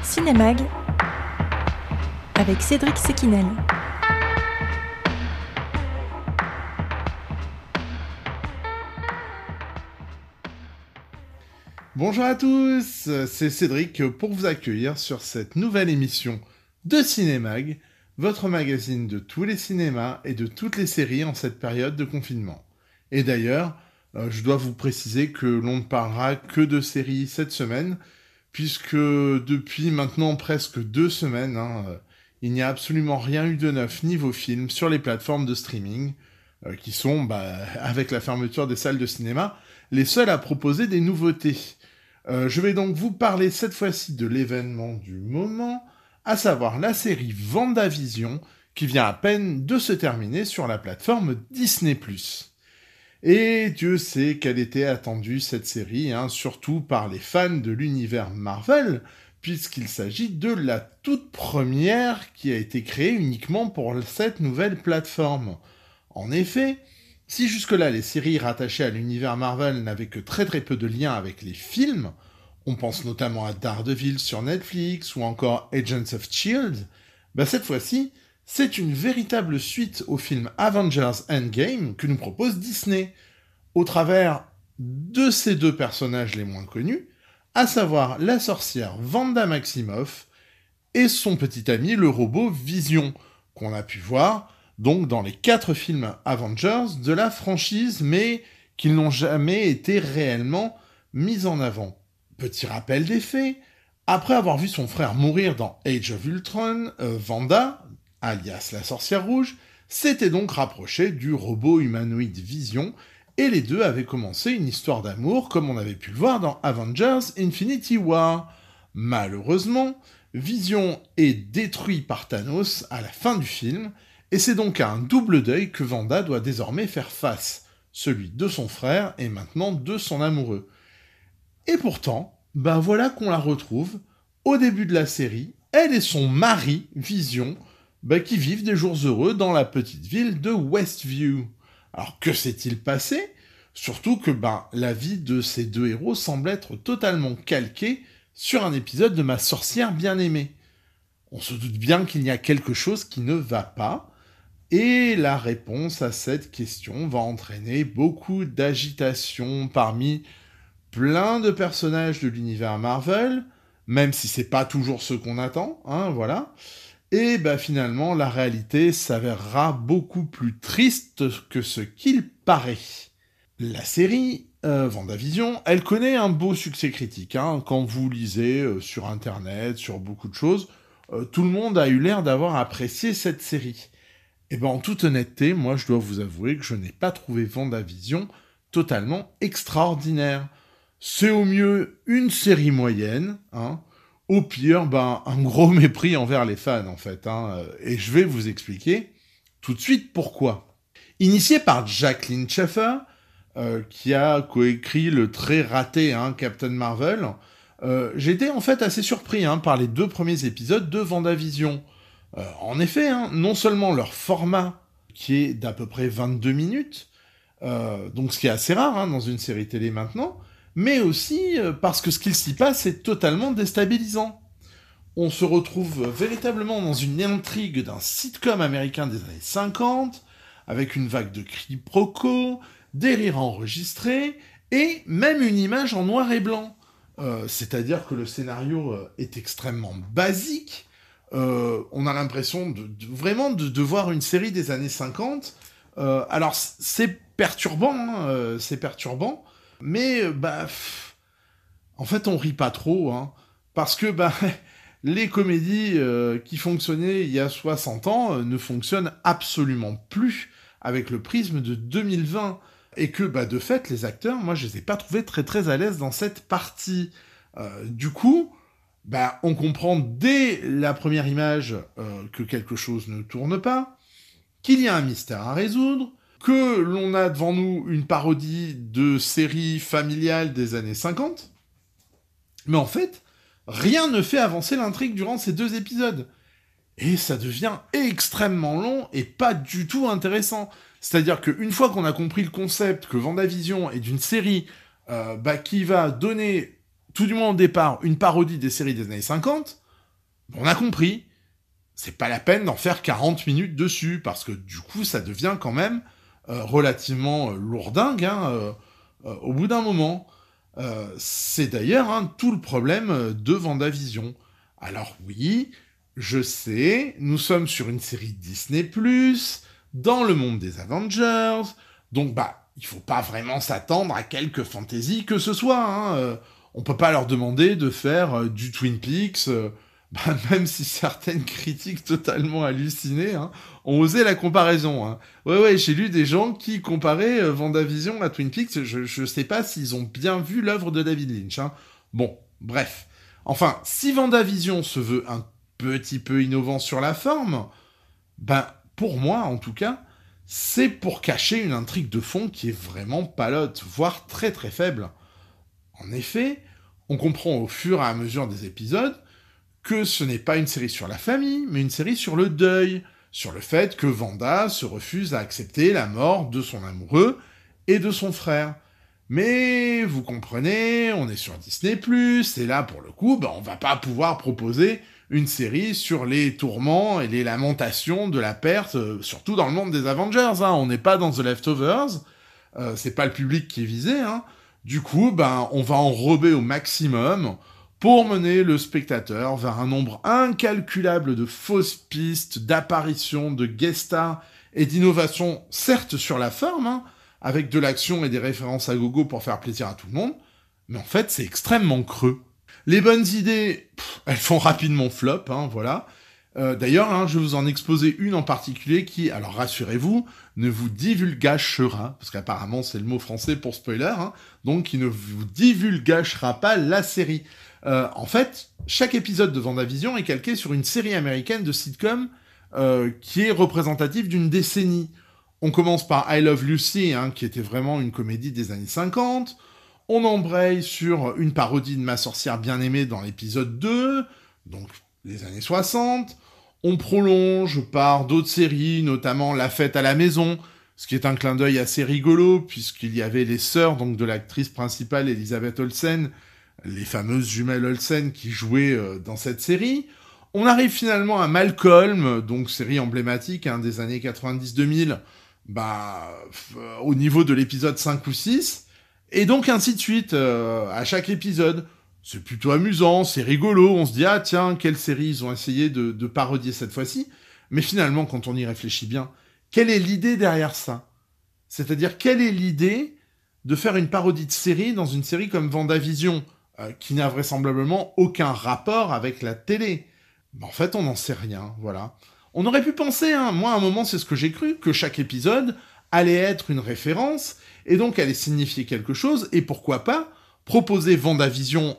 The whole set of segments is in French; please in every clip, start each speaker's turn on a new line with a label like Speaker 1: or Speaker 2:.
Speaker 1: Cinémag avec Cédric Sequinel.
Speaker 2: Bonjour à tous, c'est Cédric pour vous accueillir sur cette nouvelle émission de Cinémag, votre magazine de tous les cinémas et de toutes les séries en cette période de confinement. Et d'ailleurs, je dois vous préciser que l'on ne parlera que de séries cette semaine, puisque depuis maintenant presque 2 semaines, il n'y a absolument rien eu de neuf niveau film sur les plateformes de streaming, qui sont, avec la fermeture des salles de cinéma, les seules à proposer des nouveautés. Je vais donc vous parler cette fois-ci de l'événement du moment, à savoir la série WandaVision, qui vient à peine de se terminer sur la plateforme Disney+. Et Dieu sait qu'elle était attendue cette série, surtout par les fans de l'univers Marvel, puisqu'il s'agit de la toute première qui a été créée uniquement pour cette nouvelle plateforme. En effet, si jusque-là les séries rattachées à l'univers Marvel n'avaient que très peu de liens avec les films, on pense notamment à Daredevil sur Netflix ou encore Agents of S.H.I.E.L.D., cette fois-ci, c'est une véritable suite au film Avengers Endgame que nous propose Disney, au travers de ces 2 personnages les moins connus, à savoir la sorcière Wanda Maximoff et son petit ami le robot Vision, qu'on a pu voir donc dans les 4 films Avengers de la franchise, mais qui n'ont jamais été réellement mis en avant. Petit rappel des faits, après avoir vu son frère mourir dans Age of Ultron, Wanda, alias la sorcière rouge, s'était donc rapprochée du robot humanoïde Vision, et les deux avaient commencé une histoire d'amour comme on avait pu le voir dans Avengers Infinity War. Malheureusement, Vision est détruit par Thanos à la fin du film, et c'est donc à un double deuil que Wanda doit désormais faire face, celui de son frère et maintenant de son amoureux. Et pourtant, voilà qu'on la retrouve, au début de la série, elle et son mari, Vision, qui vivent des jours heureux dans la petite ville de Westview. Alors que s'est-il passé ? Surtout que la vie de ces 2 héros semble être totalement calquée sur un épisode de Ma sorcière bien-aimée. On se doute bien qu'il y a quelque chose qui ne va pas, et la réponse à cette question va entraîner beaucoup d'agitation parmi plein de personnages de l'univers Marvel, même si c'est pas toujours ce qu'on attend, voilà. Et finalement, la réalité s'avérera beaucoup plus triste que ce qu'il paraît. La série WandaVision, elle connaît un beau succès critique. Quand vous lisez sur Internet, sur beaucoup de choses, tout le monde a eu l'air d'avoir apprécié cette série. Et en toute honnêteté, moi je dois vous avouer que je n'ai pas trouvé WandaVision totalement extraordinaire. C'est au mieux une série moyenne, au pire, un gros mépris envers les fans, en fait. Et je vais vous expliquer tout de suite pourquoi. Initié par Jacqueline Sheffer, qui a coécrit le très raté Captain Marvel, j'étais en fait assez surpris par les 2 premiers épisodes de WandaVision. En effet, non seulement leur format, qui est d'à peu près 22 minutes, donc ce qui est assez rare dans une série télé maintenant, mais aussi parce que ce qu'il s'y passe est totalement déstabilisant. On se retrouve véritablement dans une intrigue d'un sitcom américain des années 50, avec une vague de quiproquos, des rires enregistrés, et même une image en noir et blanc. C'est-à-dire que le scénario est extrêmement basique, on a l'impression vraiment de voir une série des années 50. Alors c'est perturbant, mais en fait on rit pas trop, parce que les comédies qui fonctionnaient il y a 60 ans ne fonctionnent absolument plus avec le prisme de 2020, et que de fait les acteurs, moi je les ai pas trouvés très à l'aise dans cette partie. Du coup, on comprend dès la première image que quelque chose ne tourne pas, qu'il y a un mystère à résoudre, que l'on a devant nous une parodie de série familiale des années 50, mais en fait, rien ne fait avancer l'intrigue durant ces 2 épisodes. Et ça devient extrêmement long et pas du tout intéressant. C'est-à-dire qu'une fois qu'on a compris le concept que WandaVision est d'une série qui va donner, tout du moins au départ, une parodie des séries des années 50, On a compris. C'est pas la peine d'en faire 40 minutes dessus, parce que du coup, ça devient quand même relativement lourdingue au bout d'un moment. C'est d'ailleurs tout le problème de Vendavision. Alors oui, je sais, nous sommes sur une série Disney+, dans le monde des Avengers, donc il faut pas vraiment s'attendre à quelque fantaisie que ce soit. On peut pas leur demander de faire du Twin Peaks, même si certaines critiques totalement hallucinées ont osé la comparaison. Ouais, j'ai lu des gens qui comparaient Vendavision à Twin Peaks, je sais pas s'ils ont bien vu l'œuvre de David Lynch. Bon, bref. Enfin, si Vendavision se veut un petit peu innovant sur la forme, pour moi en tout cas, c'est pour cacher une intrigue de fond qui est vraiment palote, voire très très faible. En effet, on comprend au fur et à mesure des épisodes que ce n'est pas une série sur la famille, mais une série sur le deuil, sur le fait que Wanda se refuse à accepter la mort de son amoureux et de son frère. Mais vous comprenez, on est sur Disney+, et là pour le coup, on va pas pouvoir proposer une série sur les tourments et les lamentations de la perte, surtout dans le monde des Avengers. On n'est pas dans The Leftovers, c'est pas le public qui est visé. Du coup, on va enrober au maximum pour mener le spectateur vers un nombre incalculable de fausses pistes, d'apparitions, de guest stars et d'innovations, certes sur la forme, avec de l'action et des références à gogo pour faire plaisir à tout le monde, mais en fait, c'est extrêmement creux. Les bonnes idées, elles font rapidement flop, voilà. D'ailleurs, je vais vous en exposer une en particulier qui, alors rassurez-vous, ne vous divulgachera, parce qu'apparemment c'est le mot français pour spoiler, donc qui ne vous divulgachera pas la série. En fait, chaque épisode de Vendavision est calqué sur une série américaine de sitcom qui est représentative d'une décennie. On commence par I Love Lucy, qui était vraiment une comédie des années 50. On embraye sur une parodie de Ma sorcière bien-aimée dans l'épisode 2, donc les années 60. On prolonge par d'autres séries, notamment La fête à la maison, ce qui est un clin d'œil assez rigolo, puisqu'il y avait les sœurs donc de l'actrice principale Elisabeth Olsen, les fameuses jumelles Olsen qui jouaient dans cette série. On arrive finalement à Malcolm, donc série emblématique des années 90-2000, au niveau de l'épisode 5 ou 6, et donc ainsi de suite, à chaque épisode. C'est plutôt amusant, c'est rigolo, on se dit « Ah tiens, quelle série ils ont essayé de parodier cette fois-ci ?» Mais finalement, quand on y réfléchit bien, quelle est l'idée derrière ça ? C'est-à-dire, quelle est l'idée de faire une parodie de série dans une série comme Vendavision, qui n'a vraisemblablement aucun rapport avec la télé ? En fait, on n'en sait rien, voilà. On aurait pu penser, moi à un moment c'est ce que j'ai cru, que chaque épisode allait être une référence, et donc allait signifier quelque chose, et pourquoi pas proposer Vendavision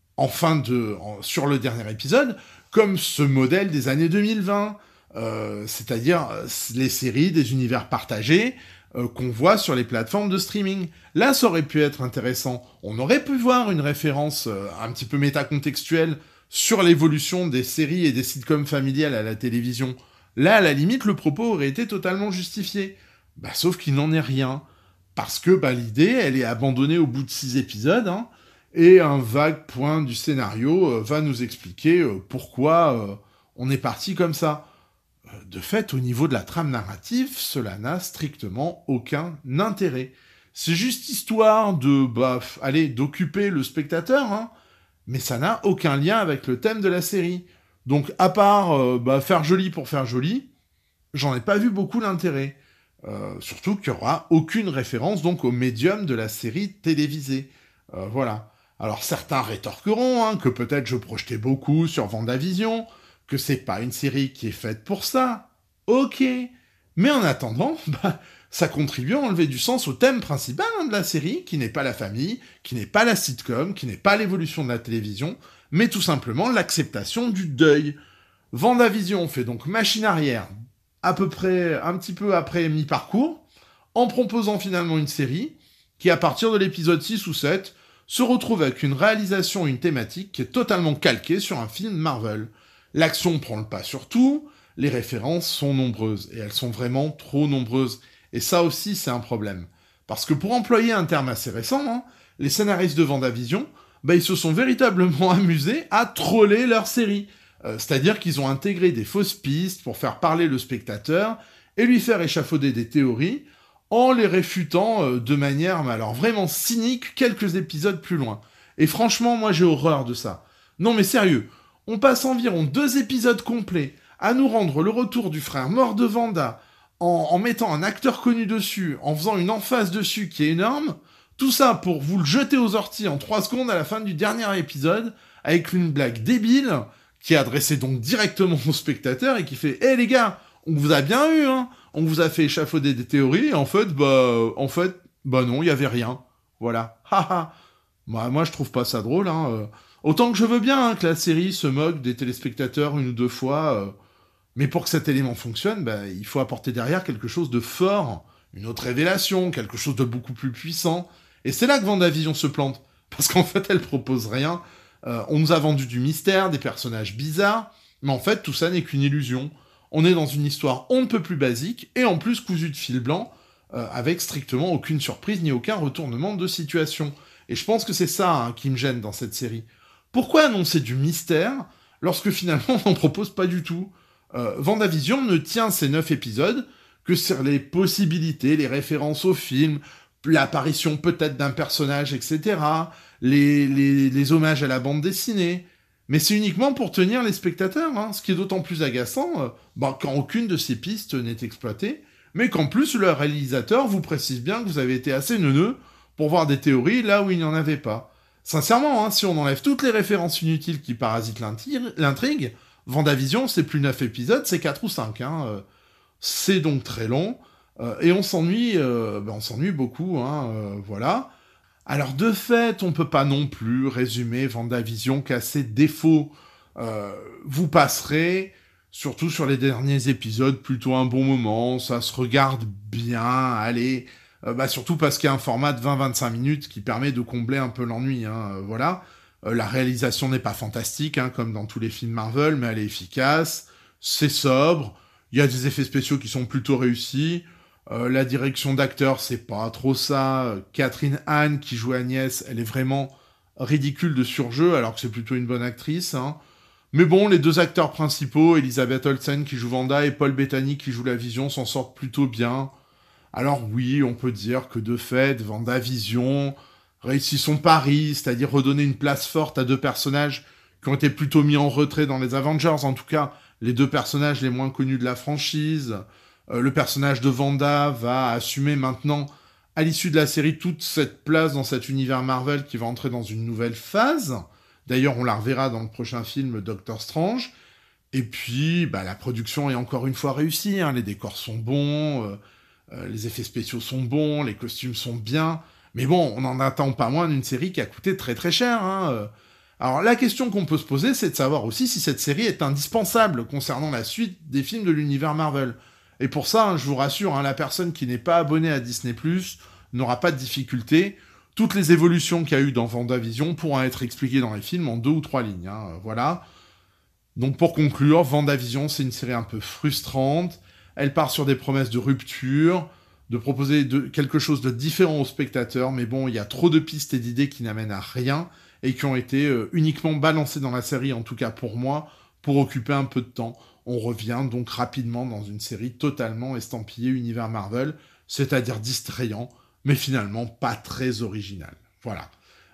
Speaker 2: sur le dernier épisode, comme ce modèle des années 2020, c'est-à-dire les séries des univers partagés qu'on voit sur les plateformes de streaming. Là, ça aurait pu être intéressant. On aurait pu voir une référence un petit peu métacontextuelle sur l'évolution des séries et des sitcoms familiales à la télévision. Là, à la limite, le propos aurait été totalement justifié. Sauf qu'il n'en est rien. Parce que l'idée, elle est abandonnée au bout de 6 épisodes, et un vague point du scénario va nous expliquer pourquoi on est parti comme ça. De fait, au niveau de la trame narrative, cela n'a strictement aucun intérêt. C'est juste histoire d'occuper le spectateur, mais ça n'a aucun lien avec le thème de la série. Donc, à part faire joli pour faire joli, j'en ai pas vu beaucoup l'intérêt. Surtout qu'il n'y aura aucune référence donc au médium de la série télévisée. Voilà. Alors certains rétorqueront que peut-être je projetais beaucoup sur Vendavision, que c'est pas une série qui est faite pour ça. Ok. Mais en attendant, ça contribue à enlever du sens au thème principal de la série, qui n'est pas la famille, qui n'est pas la sitcom, qui n'est pas l'évolution de la télévision, mais tout simplement l'acceptation du deuil. Vendavision fait donc machine arrière, à peu près un petit peu après mi-parcours, en proposant finalement une série qui, à partir de l'épisode 6 ou 7, se retrouve avec une réalisation et une thématique qui est totalement calquée sur un film Marvel. L'action prend le pas sur tout, les références sont nombreuses, et elles sont vraiment trop nombreuses. Et ça aussi, c'est un problème. Parce que pour employer un terme assez récent, les scénaristes de Vendavision, ils se sont véritablement amusés à troller leur série. C'est-à-dire qu'ils ont intégré des fausses pistes pour faire parler le spectateur et lui faire échafauder des théories en les réfutant de manière, mais alors vraiment cynique, quelques épisodes plus loin. Et franchement, moi j'ai horreur de ça. Non mais sérieux, on passe environ 2 épisodes complets à nous rendre le retour du frère mort de Wanda, en mettant un acteur connu dessus, en faisant une emphase dessus qui est énorme, tout ça pour vous le jeter aux orties en 3 secondes à la fin du dernier épisode, avec une blague débile, qui est adressée donc directement au spectateur et qui fait « Eh les gars, on vous a bien eu, hein, on vous a fait échafauder des théories, et en fait, non, il y avait rien. Voilà. Haha. Moi, je trouve pas ça drôle, hein. Autant que je veux bien que la série se moque des téléspectateurs 1 ou 2 fois, mais pour que cet élément fonctionne, il faut apporter derrière quelque chose de fort, une autre révélation, quelque chose de beaucoup plus puissant. Et c'est là que WandaVision se plante, parce qu'en fait, elle propose rien. On nous a vendu du mystère, des personnages bizarres, mais en fait, tout ça n'est qu'une illusion. On est dans une histoire on ne peut plus basique, et en plus cousue de fil blanc, avec strictement aucune surprise ni aucun retournement de situation. Et je pense que c'est ça qui me gêne dans cette série. Pourquoi annoncer du mystère lorsque finalement on n'en propose pas du tout ? WandaVision ne tient ces 9 épisodes que sur les possibilités, les références au film, l'apparition peut-être d'un personnage, etc., les hommages à la bande dessinée. Mais c'est uniquement pour tenir les spectateurs, hein, ce qui est d'autant plus agaçant quand aucune de ces pistes n'est exploitée, mais qu'en plus le réalisateur vous précise bien que vous avez été assez neuneux pour voir des théories là où il n'y en avait pas. Sincèrement, hein, si on enlève toutes les références inutiles qui parasitent l'intrigue, WandaVision, c'est plus 9 épisodes, c'est 4 ou 5. Hein. C'est donc très long, et on s'ennuie beaucoup, hein, voilà. Alors de fait, on peut pas non plus résumer WandaVision qu'à ses défauts. Vous passerez, surtout sur les derniers épisodes, plutôt un bon moment, ça se regarde bien, allez... surtout parce qu'il y a un format de 20-25 minutes qui permet de combler un peu l'ennui, hein, voilà. La réalisation n'est pas fantastique, hein, comme dans tous les films Marvel, mais elle est efficace, c'est sobre, il y a des effets spéciaux qui sont plutôt réussis, la direction d'acteur, c'est pas trop ça, Catherine Hahn, qui joue Agnès, elle est vraiment ridicule de surjeu, alors que c'est plutôt une bonne actrice, hein. Mais bon, les 2 acteurs principaux, Elizabeth Olsen qui joue Wanda et Paul Bettany qui joue la Vision, s'en sortent plutôt bien. Alors oui, on peut dire que de fait, WandaVision réussit son pari, c'est-à-dire redonner une place forte à 2 personnages qui ont été plutôt mis en retrait dans les Avengers, en tout cas les 2 personnages les moins connus de la franchise. Le personnage de Wanda va assumer maintenant, à l'issue de la série, toute cette place dans cet univers Marvel qui va entrer dans une nouvelle phase. D'ailleurs, on la reverra dans le prochain film Doctor Strange. Et puis, la production est encore une fois réussie, hein. Les décors sont bons, les effets spéciaux sont bons, les costumes sont bien, mais bon, on n'en attend pas moins d'une série qui a coûté très très cher, hein. Alors la question qu'on peut se poser, c'est de savoir aussi si cette série est indispensable concernant la suite des films de l'univers Marvel. Et pour ça, hein, je vous rassure, hein, la personne qui n'est pas abonnée à Disney+, n'aura pas de difficulté. Toutes les évolutions qu'il y a eu dans WandaVision pourront être expliquées dans les films en 2 ou 3 lignes, hein, voilà. Donc pour conclure, WandaVision, c'est une série un peu frustrante. Elle part sur des promesses de rupture, de proposer quelque chose de différent aux spectateurs, mais bon, il y a trop de pistes et d'idées qui n'amènent à rien, et qui ont été uniquement balancées dans la série, en tout cas pour moi, pour occuper un peu de temps. On revient donc rapidement dans une série totalement estampillée univers Marvel, c'est-à-dire distrayant, mais finalement pas très original. Voilà.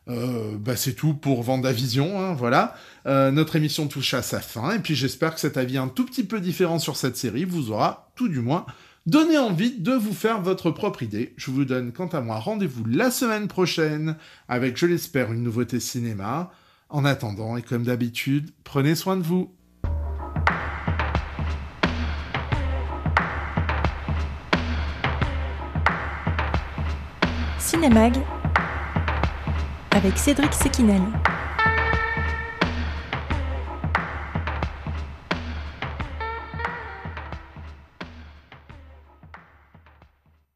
Speaker 2: C'est tout pour WandaVision, hein, voilà. Notre émission touche à sa fin, et puis j'espère que cet avis un tout petit peu différent sur cette série vous aura, tout du moins, donné envie de vous faire votre propre idée. Je vous donne, quant à moi, rendez-vous la semaine prochaine, avec, je l'espère, une nouveauté cinéma. En attendant, et comme d'habitude, prenez soin de vous.
Speaker 1: Cinémag avec Cédric Sequinel.